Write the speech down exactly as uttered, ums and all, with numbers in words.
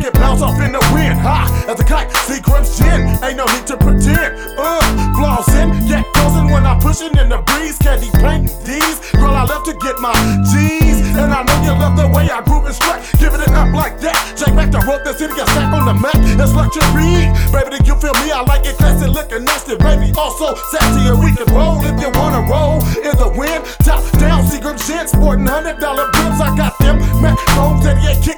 get bounced off in the wind. Ha! As a kite, Seagram's gin. Ain't no need to pretend. Uh, flossing, get closing when I'm pushing in the breeze. Candy painting D's. Girl, I love to get my G's. And I know you love the way I groove and strut. Giving it up like that. Check back the road, the city gets back on the map. It's luxury. Baby, do you feel me? I like it classy, looking nasty. Baby, also sassy, and we can roll if you wanna roll in the wind. Top down, Seagram's gin. Sporting hundred dollar bills. I got them. Mac Rome, eighty-eight kick.